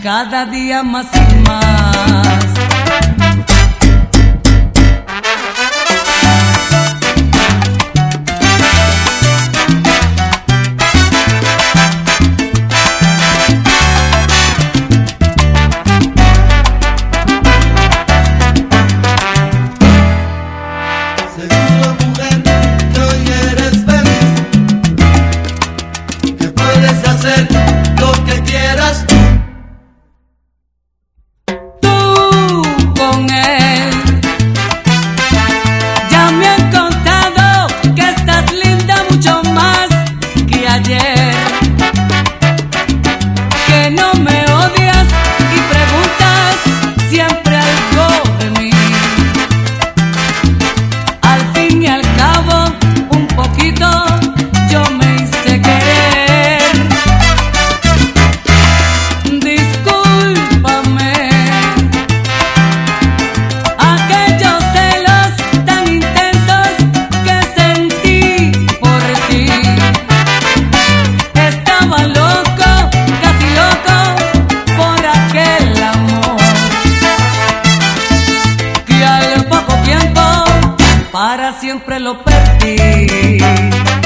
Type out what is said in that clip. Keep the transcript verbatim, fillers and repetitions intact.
cada día más y más. Seguro, mujer, que hoy eres feliz, que puedes hacer lo que quieras. Tú con él ya me han contado que estás linda mucho más que ayer, que no me odias y preguntas siempre algo de mí. Al fin y al cabo, un poquito yo me hice querer. Discúlpame aquellos celos tan intensos que sentí por ti. Estaba loco, casi loco, por aquel amor que al poco tiempo para siempre lo perdí.